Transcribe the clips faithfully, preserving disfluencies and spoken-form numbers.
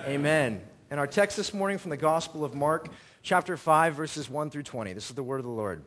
Amen. And our text this morning from the Gospel of Mark, chapter five, verses one through twenty. This is the word of the Lord.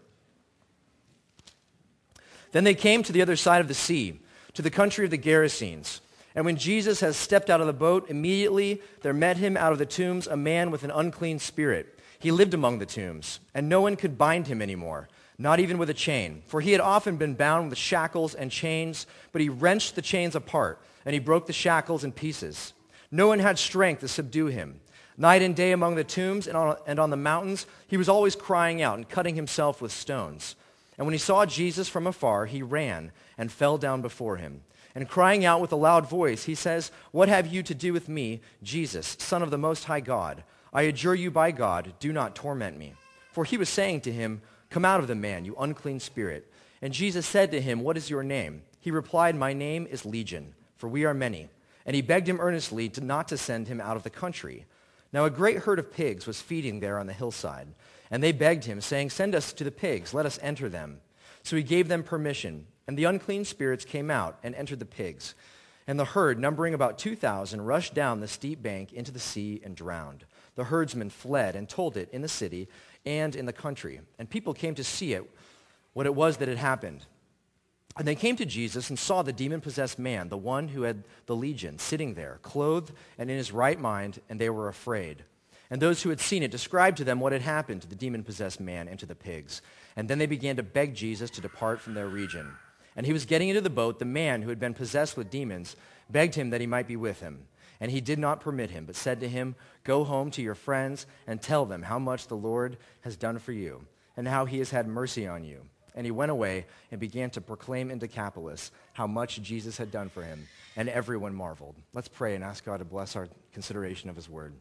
Then they came to the other side of the sea, to the country of the Gerasenes. And when Jesus had stepped out of the boat, immediately there met him out of the tombs a man with an unclean spirit. He lived among the tombs, and no one could bind him anymore, not even with a chain. For he had often been bound with shackles and chains, but he wrenched the chains apart, and he broke the shackles in pieces. No one had strength to subdue him. Night and day among the tombs and on, and on the mountains, he was always crying out and cutting himself with stones. And when he saw Jesus from afar, he ran and fell down before him. And crying out with a loud voice, he says, "What have you to do with me, Jesus, Son of the Most High God? I adjure you by God, do not torment me." For he was saying to him, "Come out of the man, you unclean spirit." And Jesus said to him, "What is your name?" He replied, "My name is Legion, for we are many." And he begged him earnestly to not to send him out of the country. Now a great herd of pigs was feeding there on the hillside. And they begged him, saying, "Send us to the pigs, let us enter them." So he gave them permission. And the unclean spirits came out and entered the pigs. And the herd, numbering about two thousand, rushed down the steep bank into the sea and drowned. The herdsmen fled and told it in the city and in the country. And people came to see it, what it was that had happened. And they came to Jesus and saw the demon-possessed man, the one who had the legion, sitting there, clothed and in his right mind, and they were afraid. And those who had seen it described to them what had happened to the demon-possessed man and to the pigs. And then they began to beg Jesus to depart from their region. And he was getting into the boat. The man who had been possessed with demons begged him that he might be with him. And he did not permit him, but said to him, "Go home to your friends and tell them how much the Lord has done for you, and how he has had mercy on you." And he went away and began to proclaim in Decapolis how much Jesus had done for him, and everyone marveled. Let's pray and ask God to bless our consideration of his word.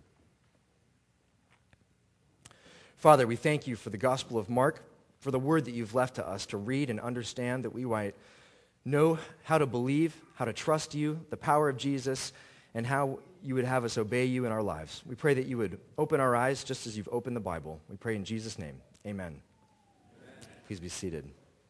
Father, we thank you for the Gospel of Mark, for the word that you've left to us to read and understand, that we might know how to believe, how to trust you, the power of Jesus, and how you would have us obey you in our lives. We pray that you would open our eyes just as you've opened the Bible. We pray in Jesus' name. Amen. Please be seated.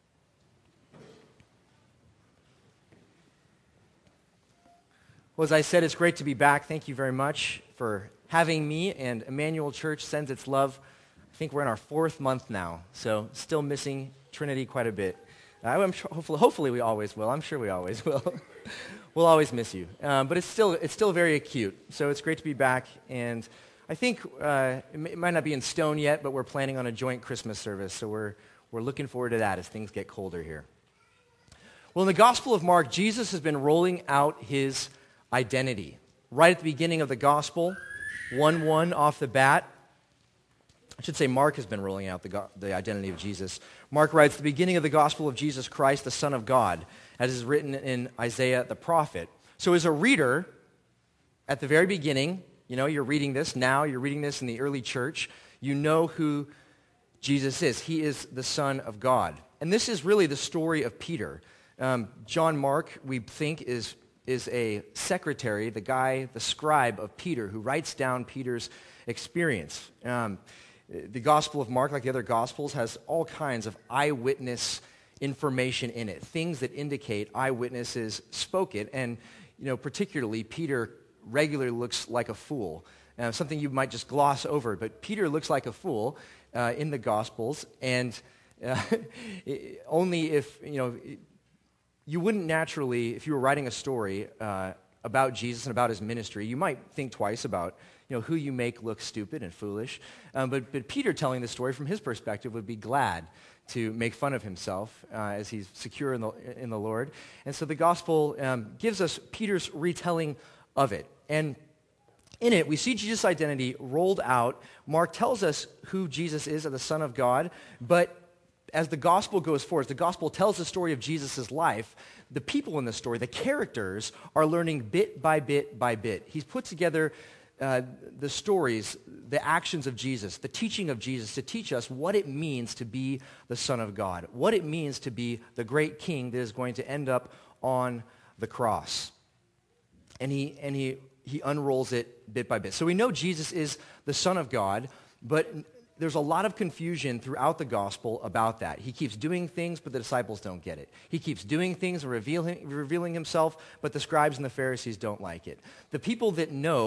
Well, as I said, it's great to be back. Thank you very much for having me, and Emmanuel Church sends its love. I think we're in our fourth month now, so still missing Trinity quite a bit. Uh, I'm sure, hopefully, hopefully we always will. I'm sure we always will. We'll always miss you. Um, but it's still it's still very acute, so it's great to be back. And I think uh, it, may, it might not be in stone yet, but we're planning on a joint Christmas service, so we're We're looking forward to that as things get colder here. Well, in the Gospel of Mark, Jesus has been rolling out his identity. Right at the beginning of the Gospel, one one off the bat, I should say Mark has been rolling out the, go- the identity of Jesus. Mark writes, "The beginning of the Gospel of Jesus Christ, the Son of God, as is written in Isaiah the prophet." So as a reader, at the very beginning, you know, you're reading this now, you're reading this in the early church, you know who Jesus is. He is the Son of God. And this is really the story of Peter. Um, John Mark, we think, is, is a secretary, the guy, the scribe of Peter, who writes down Peter's experience. Um, the Gospel of Mark, like the other Gospels, has all kinds of eyewitness information in it, things that indicate eyewitnesses spoke it. And, you know, particularly, Peter regularly looks like a fool. Uh, something you might just gloss over, but Peter looks like a fool uh, in the Gospels, and uh, only if, you know, you wouldn't naturally, if you were writing a story uh, about Jesus and about his ministry, you might think twice about, you know, who you make look stupid and foolish. Um, but, but Peter telling the story from his perspective would be glad to make fun of himself uh, as he's secure in the, in the Lord. And so the Gospel um, gives us Peter's retelling of it. And in it, we see Jesus' identity rolled out. Mark tells us who Jesus is as the Son of God, but as the gospel goes forward, as the gospel tells the story of Jesus' life, the people in the story, the characters, are learning bit by bit by bit. He's put together uh, the stories, the actions of Jesus, the teaching of Jesus to teach us what it means to be the Son of God, what it means to be the great king that is going to end up on the cross. And he and he he unrolls it bit by bit. So we know Jesus is the Son of God, but there's a lot of confusion throughout the gospel about that. He keeps doing things, but the disciples don't get it. He keeps doing things and revealing, revealing himself, but the scribes and the Pharisees don't like it. The people that know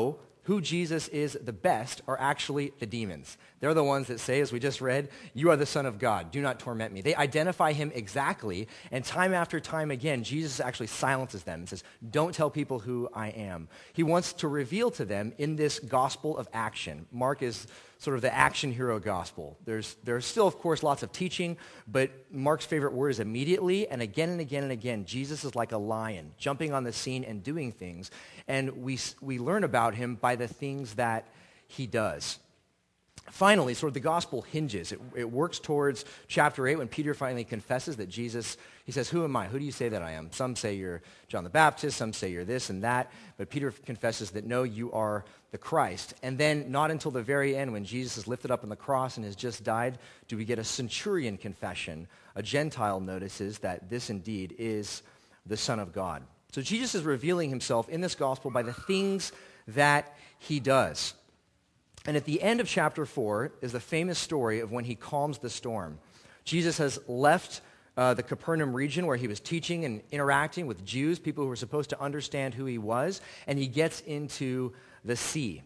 who Jesus is the best are actually the demons. They're the ones that say, as we just read, you are the Son of God, do not torment me. They identify him exactly, and time after time again, Jesus actually silences them and says, don't tell people who I am. He wants to reveal to them in this gospel of action. Mark is sort of the action hero gospel. There's, there's still, of course, lots of teaching, but Mark's favorite word is immediately, and again and again and again, Jesus is like a lion, jumping on the scene and doing things, and we, we learn about him by the things that he does. Finally, sort of the gospel hinges. It, it works towards chapter eight when Peter finally confesses that Jesus, he says, who am I? Who do you say that I am? Some say you're John the Baptist, some say you're this and that, but Peter confesses that no, you are the Christ. And then not until the very end when Jesus is lifted up on the cross and has just died, do we get a centurion confession. A Gentile notices that this indeed is the Son of God. So Jesus is revealing himself in this gospel by the things that he does. And at the end of chapter four is the famous story of when he calms the storm. Jesus has left uh, the Capernaum region where he was teaching and interacting with Jews, people who were supposed to understand who he was, and he gets into the sea.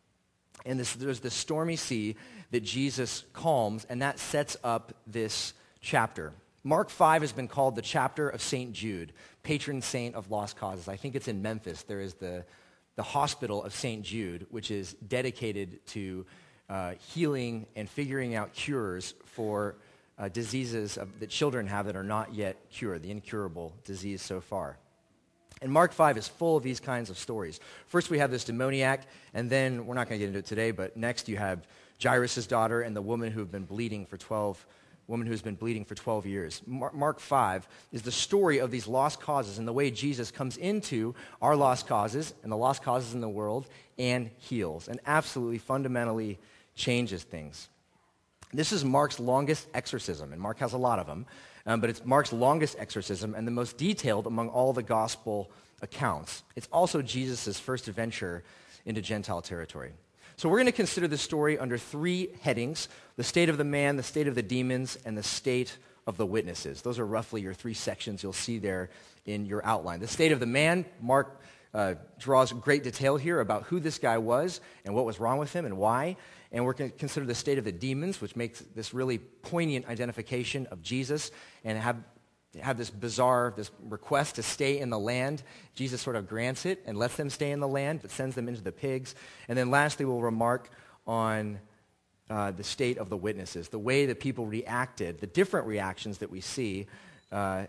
And this, there's the stormy sea that Jesus calms, and that sets up this chapter. Mark five has been called the chapter of Saint Jude, patron saint of lost causes. I think it's in Memphis. There is the the hospital of Saint Jude, which is dedicated to uh, healing and figuring out cures for uh, diseases of, that children have that are not yet cured, the incurable disease so far. And Mark five is full of these kinds of stories. First we have this demoniac, and then, we're not going to get into it today, but next you have Jairus' daughter and the woman who have been bleeding for twelve woman who's been bleeding for twelve years. Mark five is the story of these lost causes and the way Jesus comes into our lost causes and the lost causes in the world and heals and absolutely fundamentally changes things. This is Mark's longest exorcism, and Mark has a lot of them, um, but it's Mark's longest exorcism and the most detailed among all the gospel accounts. It's also Jesus' first venture into Gentile territory. So we're going to consider this story under three headings: the state of the man, the state of the demons, and the state of the witnesses. Those are roughly your three sections you'll see there in your outline. The state of the man, Mark uh, draws great detail here about who this guy was and what was wrong with him and why. And we're going to consider the state of the demons, which makes this really poignant identification of Jesus, and have have this bizarre, this request to stay in the land. Jesus sort of grants it and lets them stay in the land, but sends them into the pigs. And then lastly, we'll remark on uh, the state of the witnesses, the way that people reacted, the different reactions that we see uh,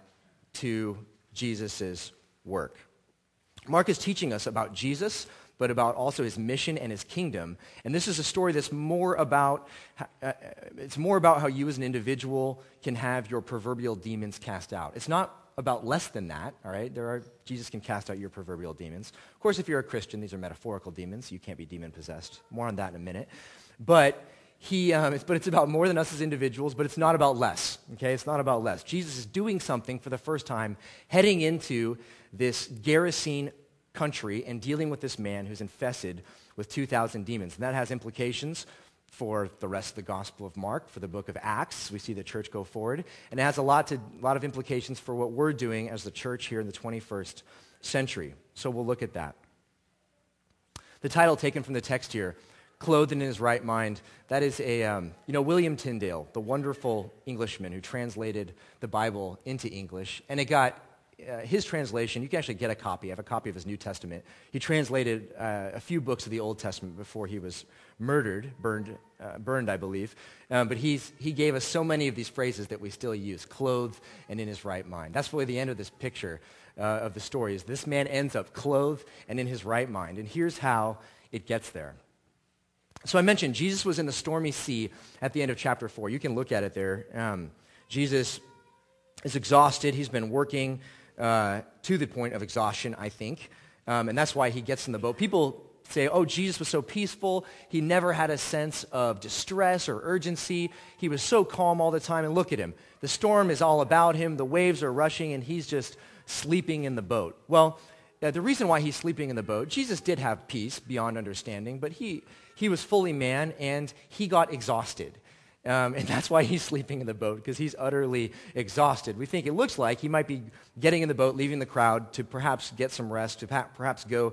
to Jesus' work. Mark is teaching us about Jesus, but about also his mission and his kingdom. And this is a story that's more about, uh, it's more about how you as an individual can have your proverbial demons cast out. It's not about less than that, all right? There are, Jesus can cast out your proverbial demons. Of course, if you're a Christian, these are metaphorical demons. You can't be demon-possessed. More on that in a minute. But he, um, it's, but it's about more than us as individuals, but it's not about less, okay? It's not about less. Jesus is doing something for the first time, heading into this Gerasene country and dealing with this man who's infested with two thousand demons. And that has implications for the rest of the Gospel of Mark, for the book of Acts. We see the church go forward. And it has a lot, to, a lot of implications for what we're doing as the church here in the twenty-first century. So we'll look at that. The title taken from the text here, Clothed in His Right Mind, that is a, um, you know, William Tyndale, the wonderful Englishman who translated the Bible into English, and it got Uh, his translation, you can actually get a copy. I have a copy of his New Testament. He translated uh, a few books of the Old Testament before he was murdered, burned, uh, burned, I believe. Um, but he's, he gave us so many of these phrases that we still use, clothed and in his right mind. That's really the end of this picture uh, of the story, is this man ends up clothed and in his right mind. And here's how it gets there. So I mentioned Jesus was in the stormy sea at the end of chapter four. You can look at it there. Um, Jesus is exhausted. He's been working Uh, to the point of exhaustion, I think. Um, and that's why he gets in the boat. People say, oh, Jesus was so peaceful. He never had a sense of distress or urgency. He was so calm all the time. And look at him. The storm is all about him. The waves are rushing, and he's just sleeping in the boat. Well, uh, the reason why he's sleeping in the boat, Jesus did have peace beyond understanding, but he, he was fully man, and he got exhausted. Um, and that's why he's sleeping in the boat, because he's utterly exhausted. We think it looks like he might be getting in the boat, leaving the crowd to perhaps get some rest, to perhaps go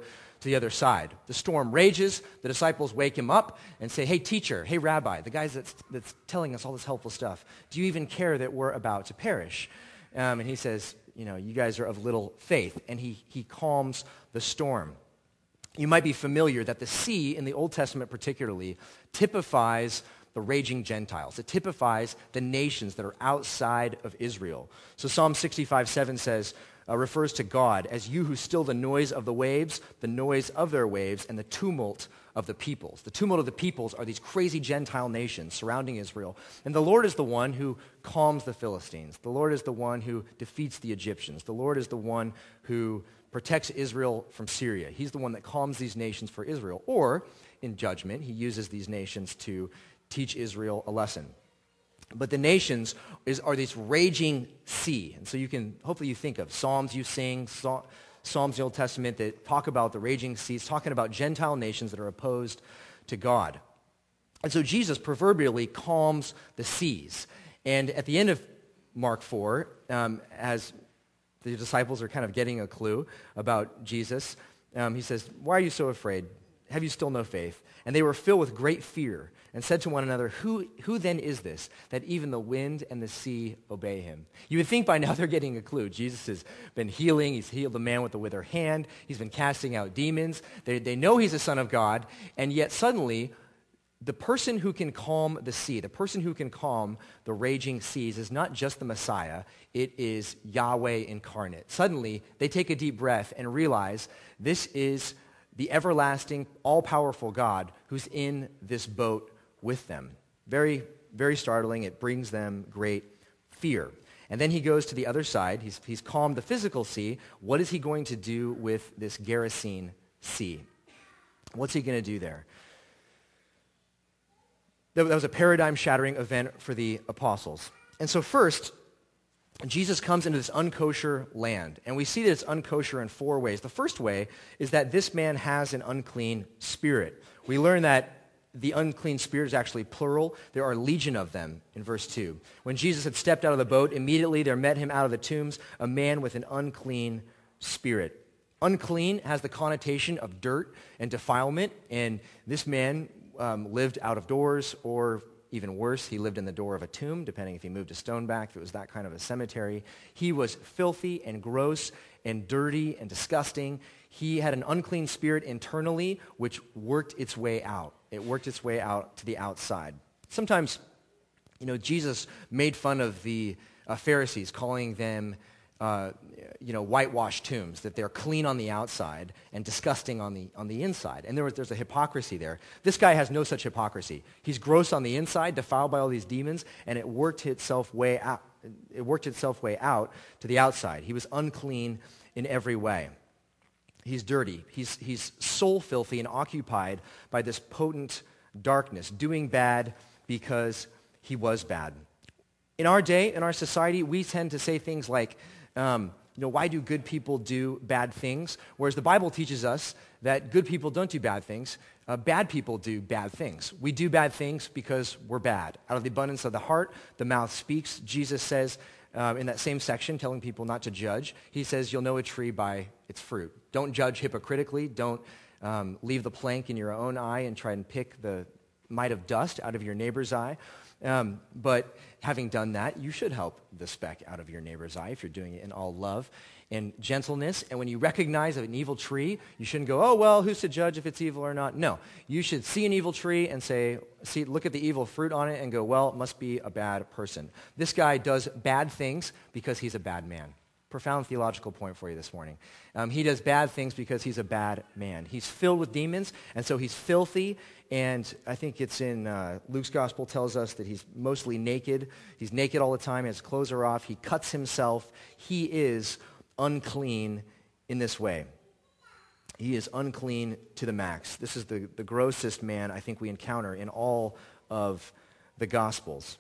to the other side. The storm rages. The disciples wake him up and say, hey, teacher, hey, rabbi, the guy that's, that's telling us all this helpful stuff, do you even care that we're about to perish? Um, and he says, you know, you guys are of little faith. And he, he calms the storm. You might be familiar that the sea, in the Old Testament particularly, typifies the raging Gentiles. It typifies the nations that are outside of Israel. So Psalm sixty-five seven says, uh, refers to God as you who still the noise of the waves, the noise of their waves, and the tumult of the peoples. The tumult of the peoples are these crazy Gentile nations surrounding Israel. And the Lord is the one who calms the Philistines. The Lord is the one who defeats the Egyptians. The Lord is the one who protects Israel from Syria. He's the one that calms these nations for Israel. Or, in judgment, he uses these nations to teach Israel a lesson. But the nations is, are this raging sea. And so you can, hopefully you think of Psalms you sing, Psalms in the Old Testament that talk about the raging seas, talking about Gentile nations that are opposed to God. And so Jesus proverbially calms the seas. And at the end of Mark four, um, as the disciples are kind of getting a clue about Jesus, um, he says, why are you so afraid? Have you still no faith? And they were filled with great fear and said to one another, who, who then is this, that even the wind and the sea obey him? You would think by now they're getting a clue. Jesus has been healing. He's healed a man with a withered hand. He's been casting out demons. They, they know he's the Son of God, and yet suddenly the person who can calm the sea, the person who can calm the raging seas is not just the Messiah, it is Yahweh incarnate. Suddenly, they take a deep breath and realize this is the everlasting, all-powerful God who's in this boat with them. Very, very startling. It brings them great fear. And then he goes to the other side. He's, he's calmed the physical sea. What is he going to do with this Gerasene Sea? What's he going to do there? That was a paradigm-shattering event for the apostles. And so first, Jesus comes into this unkosher land, and we see that it's unkosher in four ways. The first way is that this man has an unclean spirit. We learn that the unclean spirit is actually plural. There are legion of them in verse two. When Jesus had stepped out of the boat, immediately there met him out of the tombs a man with an unclean spirit. Unclean has the connotation of dirt and defilement, and this man um, lived out of doors, or even worse, he lived in the door of a tomb, depending if he moved to Stoneback, if it was that kind of a cemetery. He was filthy and gross and dirty and disgusting. He had an unclean spirit internally, which worked its way out. It worked its way out to the outside. Sometimes, you know, Jesus made fun of the uh, Pharisees, calling them Uh, you know, whitewashed tombs, that they're clean on the outside and disgusting on the on the inside. And there was, there's a hypocrisy there. This guy has no such hypocrisy. He's gross on the inside, defiled by all these demons, and it worked itself way out. It worked itself way out to the outside. He was unclean in every way. He's dirty. He's he's soul filthy and occupied by this potent darkness, doing bad because he was bad. In our day, in our society, we tend to say things like, Um, you know, why do good people do bad things? Whereas the Bible teaches us that good people don't do bad things. Uh, bad people do bad things. We do bad things because we're bad. Out of the abundance of the heart, the mouth speaks. Jesus says uh, in that same section, telling people not to judge, he says, you'll know a tree by its fruit. Don't judge hypocritically. Don't um, leave the plank in your own eye and try and pick the mite of dust out of your neighbor's eye. Um, but having done that, you should help the speck out of your neighbor's eye if you're doing it in all love and gentleness. And when you recognize an evil tree, you shouldn't go, oh, well, who's to judge if it's evil or not? No, you should see an evil tree and say, see, look at the evil fruit on it and go, well, it must be a bad person. This guy does bad things because he's a bad man. Profound theological point for you this morning. Um, he does bad things because he's a bad man. He's filled with demons, and so he's filthy, and I think it's in uh, Luke's gospel tells us that he's mostly naked. He's naked all the time. His clothes are off. He cuts himself. He is unclean in this way. He is unclean to the max. This is the, the grossest man I think we encounter in all of the Gospels.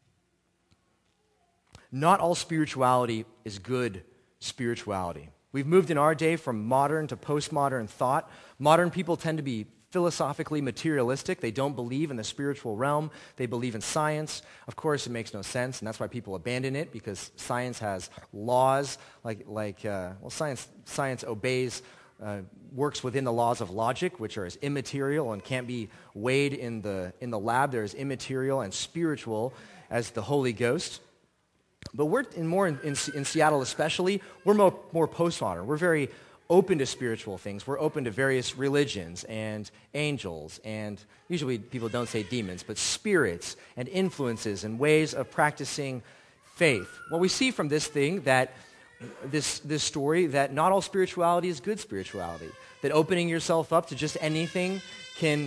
Not all spirituality is good spirituality. We've moved in our day from modern to postmodern thought. Modern people tend to be philosophically materialistic. They don't believe in the spiritual realm. They believe in science. Of course, it makes no sense, and that's why people abandon it, because science has laws, like, like uh, well, science, science obeys uh, works within the laws of logic, which are as immaterial and can't be weighed in the, in the lab. They're as immaterial and spiritual as the Holy Ghost. But we're in more in, in, in Seattle especially, we're more, more postmodern. We're very open to spiritual things. We're open to various religions and angels, and usually people don't say demons, but spirits and influences and ways of practicing faith. Well, we see from this thing that this this story that not all spirituality is good spirituality. That opening yourself up to just anything can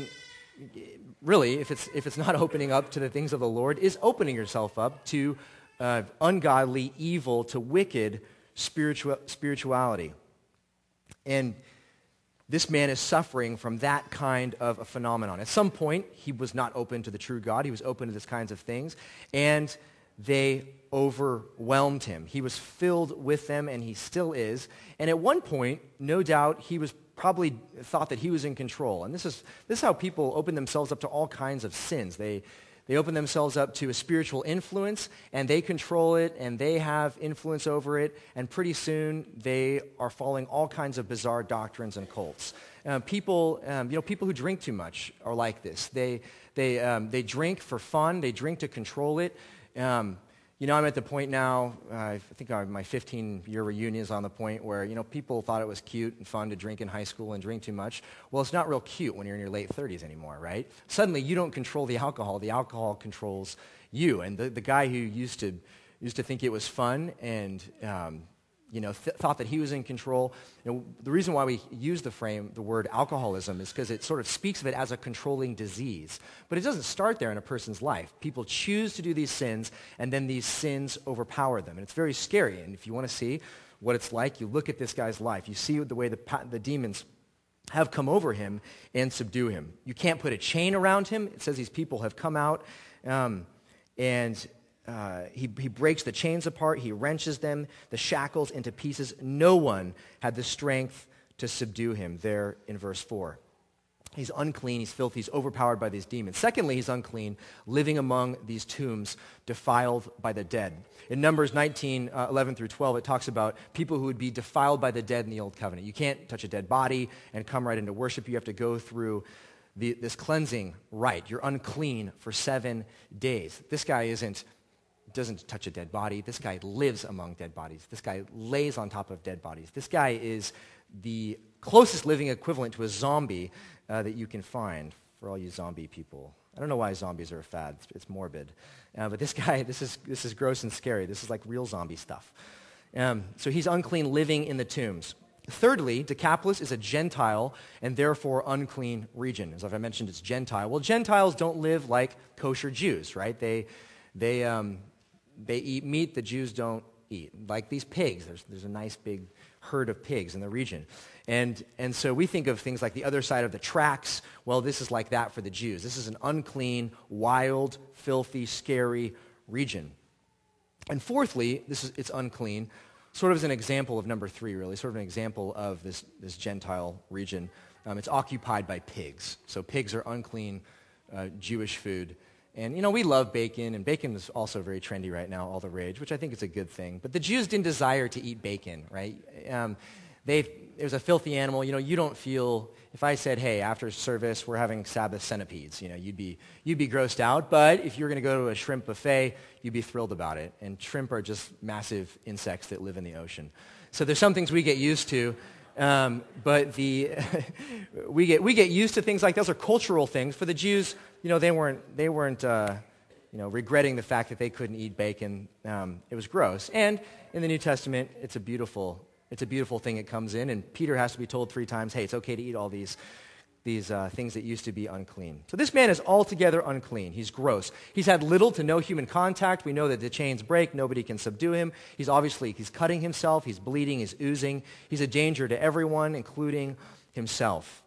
really, if it's if it's not opening up to the things of the Lord, is opening yourself up to uh, ungodly, evil, to wicked spiritual spirituality. And this man is suffering from that kind of a phenomenon. At some point, he was not open to the true God. He was open to these kinds of things. And they overwhelmed him. He was filled with them, and he still is. And at one point, no doubt, he was probably thought that he was in control. And this is this is how people open themselves up to all kinds of sins. They They open themselves up to a spiritual influence, and they control it, and they have influence over it, and pretty soon they are following all kinds of bizarre doctrines and cults. Um, people, um, you know, people who drink too much are like this. They, they, um, they drink for fun. They drink to control it. Um, You know, I'm at the point now, uh, I think our, my fifteen-year reunion is on the point where, you know, people thought it was cute and fun to drink in high school and drink too much. Well, it's not real cute when you're in your late thirties anymore, right? Suddenly, you don't control the alcohol. The alcohol controls you. And the, the guy who used to used to think it was fun and, um, you know, th- thought that he was in control. You know, the reason why we use the frame, the word alcoholism, is because it sort of speaks of it as a controlling disease. But it doesn't start there in a person's life. People choose to do these sins, and then these sins overpower them. And it's very scary. And if you want to see what it's like, you look at this guy's life. You see the way the, the demons have come over him and subdue him. You can't put a chain around him. It says these people have come out um, and... Uh, he, he breaks the chains apart. He wrenches them, the shackles into pieces. No one had the strength to subdue him there in verse four. He's unclean. He's filthy. He's overpowered by these demons. Secondly, he's unclean, living among these tombs, defiled by the dead. In Numbers nineteen, uh, eleven through twelve, it talks about people who would be defiled by the dead in the Old Covenant. You can't touch a dead body and come right into worship. You have to go through the, this cleansing rite. You're unclean for seven days. This guy isn't doesn't touch a dead body. This guy lives among dead bodies. This guy lays on top of dead bodies. This guy is the closest living equivalent to a zombie uh, that you can find for all you zombie people. I don't know why zombies are a fad. It's, it's morbid. Uh, but this guy, this is this is gross and scary. This is like real zombie stuff. Um, so he's unclean, living in the tombs. Thirdly, Decapolis is a Gentile and therefore unclean region. As I mentioned, it's Gentile. Well, Gentiles don't live like kosher Jews, right? They they um, They eat meat the Jews don't eat, like these pigs. There's, there's a nice big herd of pigs in the region. And, and so we think of things like the other side of the tracks. Well, this is like that for the Jews. This is an unclean, wild, filthy, scary region. And fourthly, this is it's unclean, sort of as an example of number three, really, sort of an example of this, this Gentile region. Um, it's occupied by pigs. So pigs are unclean uh, Jewish food. And, you know, we love bacon, and bacon is also very trendy right now, all the rage, which I think is a good thing. But the Jews didn't desire to eat bacon, right? Um, they, it was a filthy animal. You know, you don't feel, if I said, hey, after service, we're having Sabbath centipedes, you know, you'd be, you'd be grossed out. But if you're going to go to a shrimp buffet, you'd be thrilled about it. And shrimp are just massive insects that live in the ocean. So there's some things we get used to. Um, but the we get we get used to things like those are cultural things. For the Jews, you know, they weren't they weren't uh, you know regretting the fact that they couldn't eat bacon. Um, it was gross. And in the New Testament, it's a beautiful it's a beautiful thing. It comes in, and Peter has to be told three times, "Hey, it's okay to eat all these these uh, things that used to be unclean." So this man is altogether unclean. He's gross. He's had little to no human contact. We know that the chains break. Nobody can subdue him. He's obviously, he's cutting himself. He's bleeding. He's oozing. He's a danger to everyone, including himself.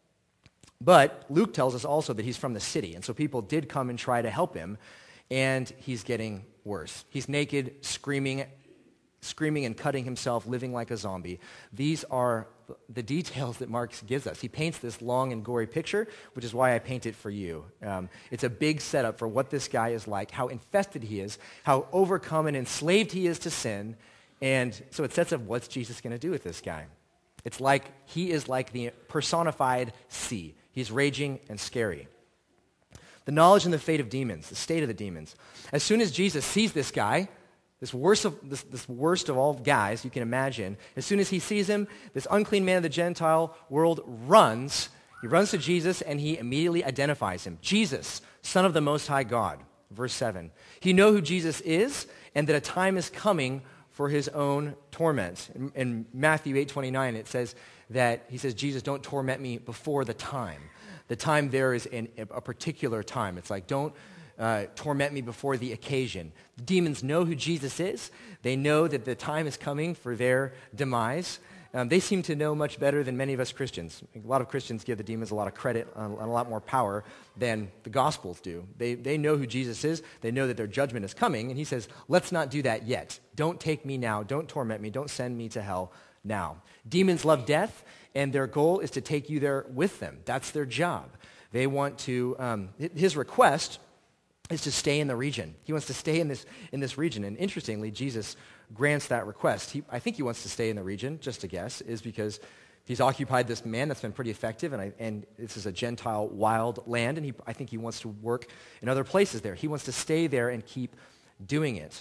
But Luke tells us also that he's from the city, and so people did come and try to help him, and he's getting worse. He's naked, screaming, screaming and cutting himself, living like a zombie. These are the details that Mark gives us. He paints this long and gory picture, which is why I paint it for you. Um, it's a big setup for what this guy is like, how infested he is, how overcome and enslaved he is to sin, and so it sets up what's Jesus going to do with this guy. It's like he is like the personified sea. He's raging and scary. The knowledge and the fate of demons, the state of the demons. As soon as Jesus sees this guy, this worst of, this, this worst of all guys you can imagine, as soon as he sees him, this unclean man of the Gentile world runs. He runs to Jesus and he immediately identifies him. Jesus, Son of the Most High God. Verse seven. He know who Jesus is and that a time is coming for his own torment. In, in Matthew eight twenty-nine, it says that he says, Jesus, don't torment me before the time. The time there is in a particular time. It's like, don't uh, torment me before the occasion. The demons know who Jesus is. They know that the time is coming for their demise. Um, they seem to know much better than many of us Christians. A lot of Christians give the demons a lot of credit and a lot more power than the Gospels do. They, they know who Jesus is. They know that their judgment is coming. And he says, let's not do that yet. Don't take me now. Don't torment me. Don't send me to hell now. Demons love death, and their goal is to take you there with them. That's their job. They want to, um, his request is to stay in the region. He wants to stay in this in this region. And interestingly, Jesus grants that request. He, I think he wants to stay in the region, just a guess, is because he's occupied this man that's been pretty effective, and, I, and this is a Gentile wild land, and he, I think he wants to work in other places there. He wants to stay there and keep doing it.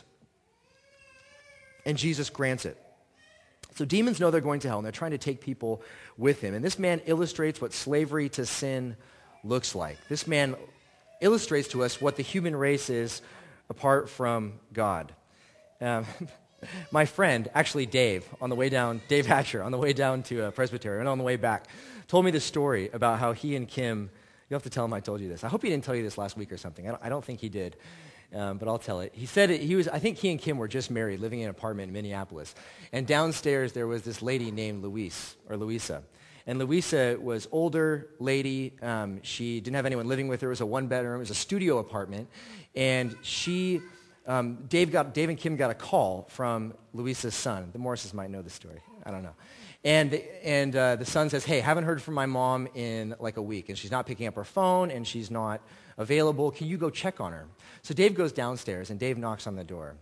And Jesus grants it. So demons know they're going to hell, and they're trying to take people with him. And this man illustrates what slavery to sin looks like. This man illustrates to us what the human race is apart from God. Um, my friend, actually Dave, on the way down, Dave Hatcher, on the way down to uh, Presbytery, and on the way back, told me this story about how he and Kim, you have to tell him I told you this. I hope he didn't tell you this last week or something. I don't, I don't think he did. Um, but I'll tell it. He said it, he was, I think he and Kim were just married, living in an apartment in Minneapolis. And downstairs there was this lady named Louise, or Louisa. And Louisa was older lady. Um, she didn't have anyone living with her. It was a one-bedroom. It was a studio apartment. And she, um, Dave, got, Dave and Kim got a call from Louisa's son. The Morrises might know the story. I don't know. And, the, and uh, the son says, hey, haven't heard from my mom in like a week. And she's not picking up her phone, and she's not available. Can you go check on her? So Dave goes downstairs, and Dave knocks on the door.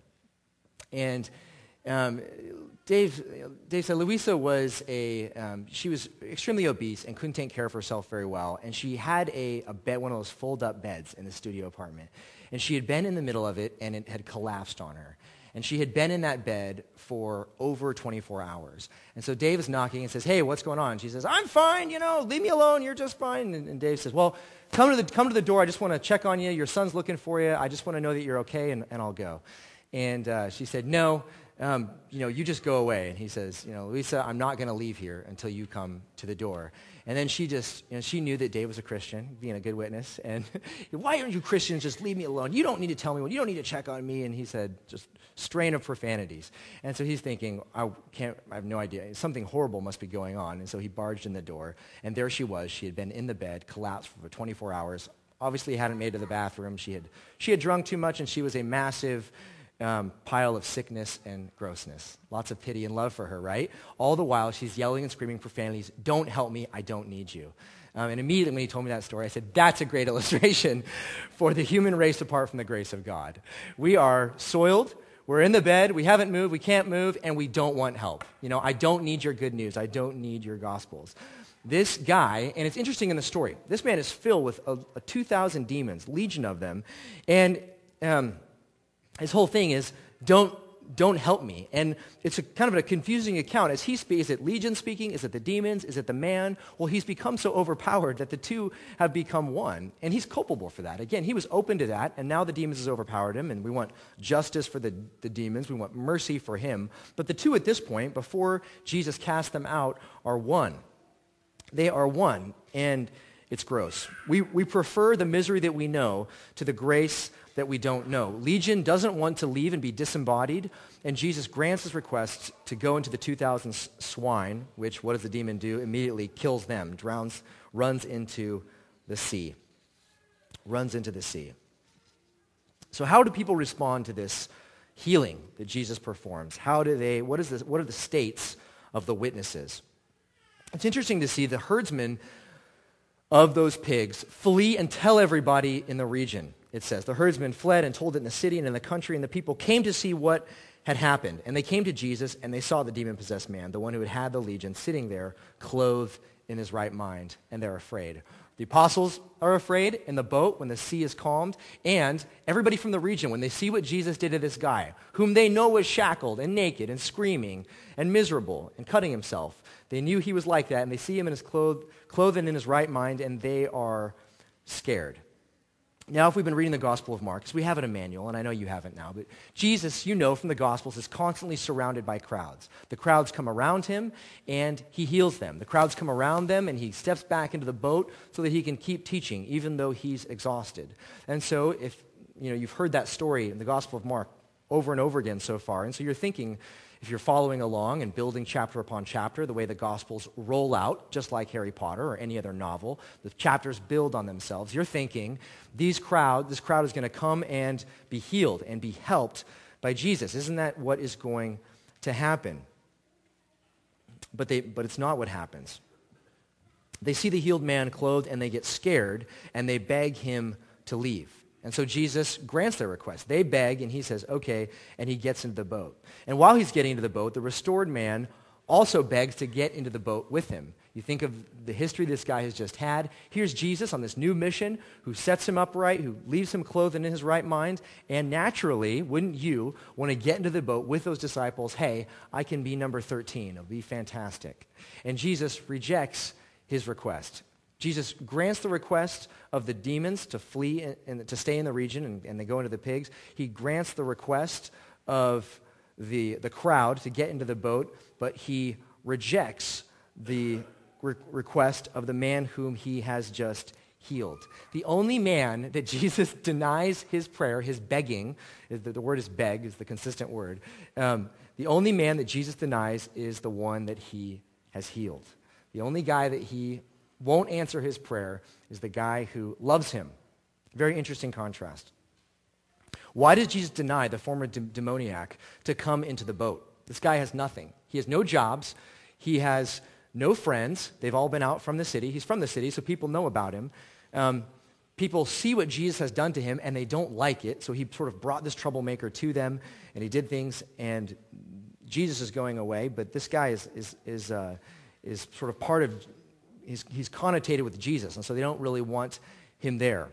And um, Dave, Dave said Louisa was a, um, she was extremely obese and couldn't take care of herself very well. And she had a, a bed, one of those fold-up beds in the studio apartment. And she had been in the middle of it, and it had collapsed on her. And she had been in that bed for over twenty-four hours. And so Dave is knocking and says, hey, what's going on? She says, I'm fine, you know, leave me alone, you're just fine. And, and Dave says, well, come to the come to the door, I just want to check on you, your son's looking for you, I just want to know that you're okay, and, and I'll go. And uh, she said, no, um, you know, you just go away. And he says, you know, Lisa, I'm not going to leave here until you come to the door. And then she just, you know, she knew that Dave was a Christian, being a good witness. And why aren't you Christians? Just leave me alone. You don't need to tell me what. You don't need to check on me. And he said, just strain of profanities. And so he's thinking, I can't, I have no idea. Something horrible must be going on. And so he barged in the door. And there she was. She had been in the bed, collapsed for twenty-four hours. Obviously hadn't made it to the bathroom. She had, she had drunk too much, and she was a massive Um, pile of sickness and grossness. Lots of pity and love for her, right? All the while, she's yelling and screaming profanities, don't help me, I don't need you. Um, and immediately when he told me that story, I said, that's a great illustration for the human race apart from the grace of God. We are soiled, we're in the bed, we haven't moved, we can't move, and we don't want help. You know, I don't need your good news, I don't need your gospels. This guy, and it's interesting in the story, this man is filled with a, a two thousand demons, legion of them, and um, his whole thing is, don't, don't help me. And it's a kind of a confusing account. As he speaks, is it legion speaking? Is it the demons? Is it the man? Well, he's become so overpowered that the two have become one. And he's culpable for that. Again, he was open to that, and now the demons has overpowered him, and we want justice for the, the demons. We want mercy for him. But the two at this point, before Jesus cast them out, are one. They are one, and it's gross. We, we prefer the misery that we know to the grace that we don't know. Legion doesn't want to leave and be disembodied, and Jesus grants his request to go into the two thousand swine, which, what does the demon do? Immediately kills them, drowns, runs into the sea. Runs into the sea. So how do people respond to this healing that Jesus performs? How do they, what is this, what are the states of the witnesses? It's interesting to see the herdsmen of those pigs flee and tell everybody in the region. It says, the herdsmen fled and told it in the city and in the country, and the people came to see what had happened. And they came to Jesus, and they saw the demon-possessed man, the one who had had the legion, sitting there, clothed in his right mind, and they're afraid. The apostles are afraid in the boat when the sea is calmed, and everybody from the region, when they see what Jesus did to this guy, whom they know was shackled and naked and screaming and miserable and cutting himself, they knew he was like that, and they see him in his clothed, clothed in his right mind, and they are scared. Now, if we've been reading the Gospel of Mark, because we have it in a manual, and I know you haven't now, but Jesus, you know from the Gospels, is constantly surrounded by crowds. The crowds come around him, and he heals them. The crowds come around them, and he steps back into the boat so that he can keep teaching, even though he's exhausted. And so, if you know, you've heard that story in the Gospel of Mark over and over again so far, and so you're thinking, if you're following along and building chapter upon chapter, the way the Gospels roll out, just like Harry Potter or any other novel, the chapters build on themselves. You're thinking, these crowd, this crowd is going to come and be healed and be helped by Jesus. Isn't that what is going to happen? But they, but it's not what happens. They see the healed man clothed, and they get scared, and they beg him to leave. And so Jesus grants their request. They beg, and he says, okay, and he gets into the boat. And while he's getting into the boat, the restored man also begs to get into the boat with him. You think of the history this guy has just had. Here's Jesus on this new mission who sets him upright, who leaves him clothed in his right mind, and naturally, wouldn't you want to get into the boat with those disciples? Hey, I can be number thirteen. It'll be fantastic. And Jesus rejects his request. Jesus grants the request of the demons to flee and, and to stay in the region, and, and they go into the pigs. He grants the request of the, the crowd to get into the boat, but he rejects the re- request of the man whom he has just healed. The only man that Jesus denies his prayer, his begging, the, the word is beg, is the consistent word. Um, the only man that Jesus denies is the one that he has healed. The only guy that he won't answer his prayer is the guy who loves him. Very interesting contrast. Why does Jesus deny the former de- demoniac to come into the boat? This guy has nothing. He has no jobs. He has no friends. They've all been out from the city. He's from the city, so people know about him. Um, people see what Jesus has done to him, and they don't like it, so he sort of brought this troublemaker to them, and he did things, and Jesus is going away, but this guy is, is, is, uh, is sort of part of He's, he's connotated with Jesus, and so they don't really want him there.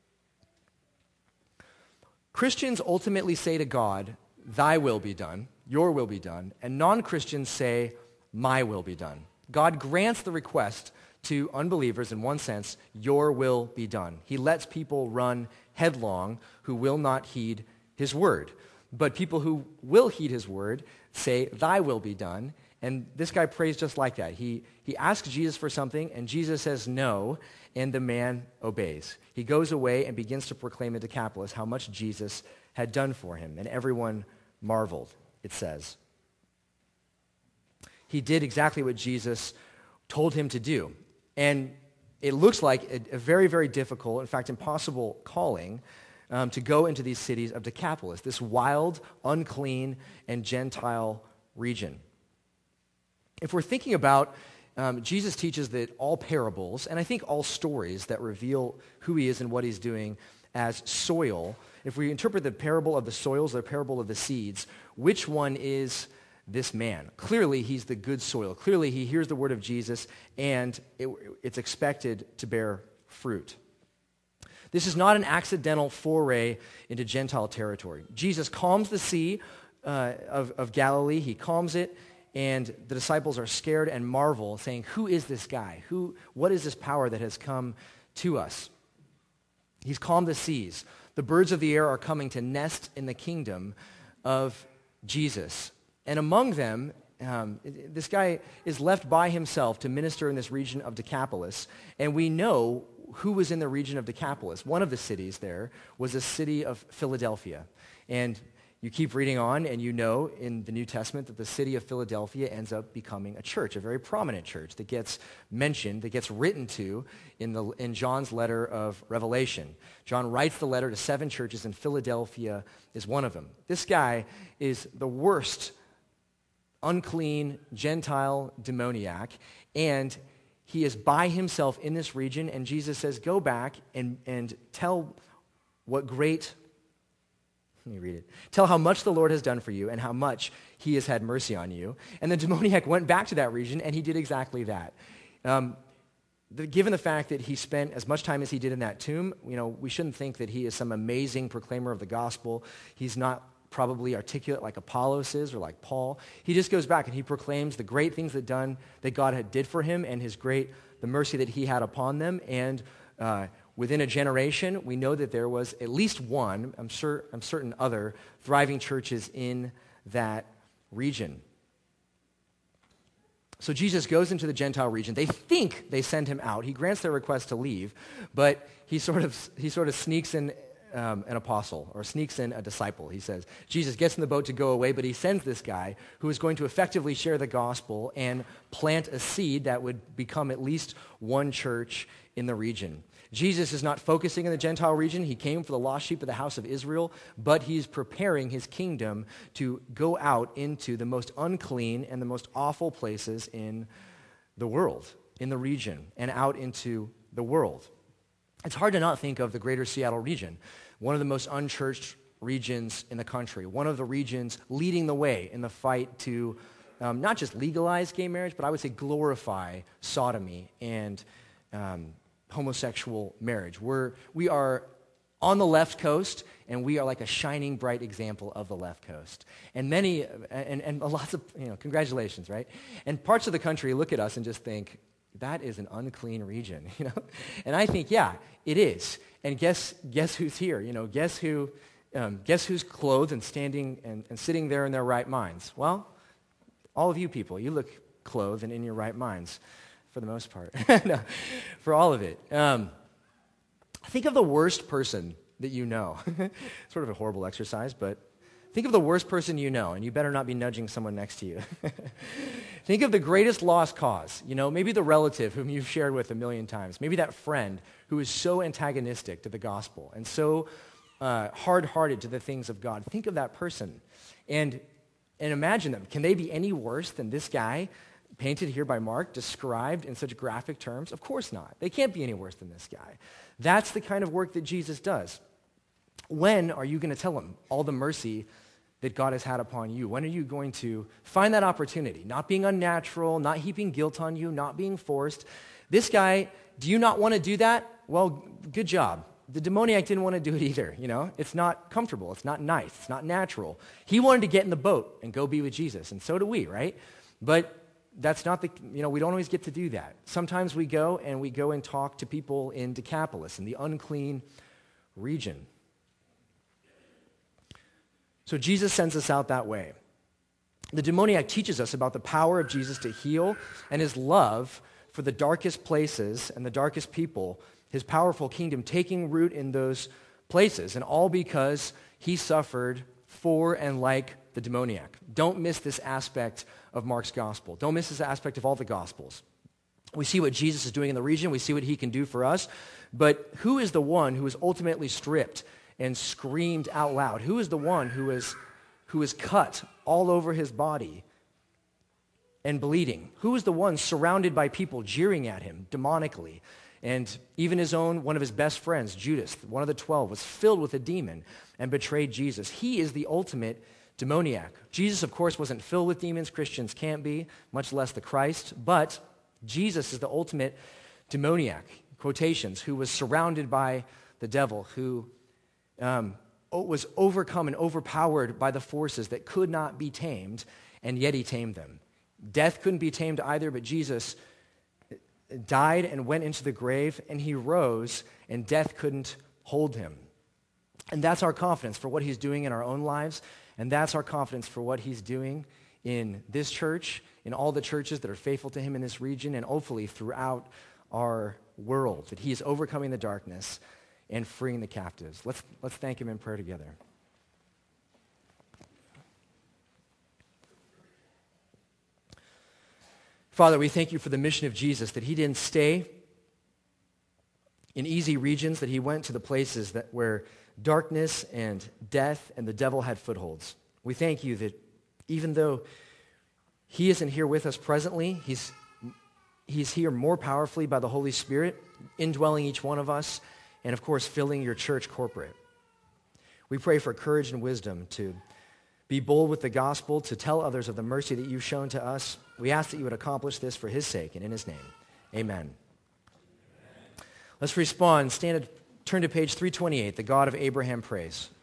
Christians ultimately say to God, thy will be done, your will be done, and non-Christians say, my will be done. God grants the request to unbelievers in one sense, your will be done. He lets people run headlong who will not heed his word. But people who will heed his word say, thy will be done. And this guy prays just like that. He, he asks Jesus for something, and Jesus says no, and the man obeys. He goes away and begins to proclaim in Decapolis how much Jesus had done for him, and everyone marveled, it says. He did exactly what Jesus told him to do. And it looks like a, a very, very difficult, in fact, impossible calling um, to go into these cities of Decapolis, this wild, unclean, and Gentile region. If we're thinking about, um, Jesus teaches that all parables, and I think all stories that reveal who he is and what he's doing as soil, if we interpret the parable of the soils, the parable of the seeds, which one is this man? Clearly, he's the good soil. Clearly, he hears the word of Jesus, and it, it's expected to bear fruit. This is not an accidental foray into Gentile territory. Jesus calms the sea uh, of, of Galilee. He calms it. And the disciples are scared and marvel, saying, who is this guy? Who? What is this power that has come to us? He's calmed the seas. The birds of the air are coming to nest in the kingdom of Jesus. And among them, um, this guy is left by himself to minister in this region of Decapolis. And we know who was in the region of Decapolis. One of the cities there was the city of Philadelphia. And you keep reading on, and you know in the New Testament that the city of Philadelphia ends up becoming a church, a very prominent church that gets mentioned, that gets written to in, the, in John's letter of Revelation. John writes the letter to seven churches, and Philadelphia is one of them. This guy is the worst unclean Gentile demoniac, and he is by himself in this region, and Jesus says, go back and, and tell what great Let me read it. Tell how much the Lord has done for you and how much he has had mercy on you. And the demoniac went back to that region, and he did exactly that. Um, the, given the fact that he spent as much time as he did in that tomb, you know, we shouldn't think that he is some amazing proclaimer of the gospel. He's not probably articulate like Apollos is or like Paul. He just goes back and he proclaims the great things that done that God had did for him and his great, the mercy that he had upon them. And uh, within a generation, we know that there was at least one, I'm sure, I'm certain other, thriving churches in that region. So Jesus goes into the Gentile region. They think they send him out. He grants their request to leave, but he sort of he sort of sneaks in um, an apostle or sneaks in a disciple. He says, Jesus gets in the boat to go away, but he sends this guy who is going to effectively share the gospel and plant a seed that would become at least one church in the region. Jesus is not focusing in the Gentile region. He came for the lost sheep of the house of Israel, but he's preparing his kingdom to go out into the most unclean and the most awful places in the world, in the region, and out into the world. It's hard to not think of the greater Seattle region, one of the most unchurched regions in the country, one of the regions leading the way in the fight to um, not just legalize gay marriage, but I would say glorify sodomy and um, homosexual marriage. We're, we are on the left coast, and we are like a shining, bright example of the left coast. And many, and, and lots of, you know, congratulations, right? And parts of the country look at us and just think, that is an unclean region, you know? And I think, yeah, it is. And guess guess who's here? You know, guess who, um, guess who's clothed and standing and, and sitting there in their right minds? Well, all of you people, you look clothed and in your right minds. For the most part. No, for all of it. Um, think of the worst person that you know. Sort of a horrible exercise, but think of the worst person you know, and you better not be nudging someone next to you. Think of the greatest lost cause. You know, maybe the relative whom you've shared with a million times. Maybe that friend who is so antagonistic to the gospel and so uh, hard-hearted to the things of God. Think of that person and, and imagine them. Can they be any worse than this guy painted here by Mark, described in such graphic terms? Of course not. They can't be any worse than this guy. That's the kind of work that Jesus does. When are you going to tell him all the mercy that God has had upon you? When are you going to find that opportunity? Not being unnatural, not heaping guilt on you, not being forced. This guy, do you not want to do that? Well, good job. The demoniac didn't want to do it either, you know? It's not comfortable. It's not nice. It's not natural. He wanted to get in the boat and go be with Jesus, and so do we, right? But that's not the, you know, we don't always get to do that. Sometimes we go and we go and talk to people in Decapolis, in the unclean region. So Jesus sends us out that way. The demoniac teaches us about the power of Jesus to heal and his love for the darkest places and the darkest people, his powerful kingdom taking root in those places, and all because he suffered for and like the demoniac. Don't miss this aspect of Mark's gospel. Don't miss this aspect of all the gospels. We see what Jesus is doing in the region. We see what he can do for us. But who is the one who is ultimately stripped and screamed out loud? Who is the one who is, who is cut all over his body and bleeding? Who is the one surrounded by people jeering at him demonically? And even his own, one of his best friends, Judas, one of the twelve, was filled with a demon and betrayed Jesus. He is the ultimate demoniac. Jesus, of course, wasn't filled with demons. Christians can't be, much less the Christ. But Jesus is the ultimate demoniac, quotations, who was surrounded by the devil, who um, was overcome and overpowered by the forces that could not be tamed, and yet he tamed them. Death couldn't be tamed either, but Jesus died and went into the grave, and he rose, and death couldn't hold him. And that's our confidence for what he's doing in our own lives, and that's our confidence for what he's doing in this church, in all the churches that are faithful to him in this region, and hopefully throughout our world, that he is overcoming the darkness and freeing the captives. Let's, let's thank him in prayer together. Father, we thank you for the mission of Jesus, that he didn't stay in easy regions, that he went to the places that where darkness and death and the devil had footholds. We thank you that even though he isn't here with us presently, he's, he's here more powerfully by the Holy Spirit, indwelling each one of us, and of course, filling your church corporate. We pray for courage and wisdom to be bold with the gospel, to tell others of the mercy that you've shown to us. We ask that you would accomplish this for his sake and in his name. Amen. Let's respond. Stand, turn to page three twenty-eight. The God of Abraham prays.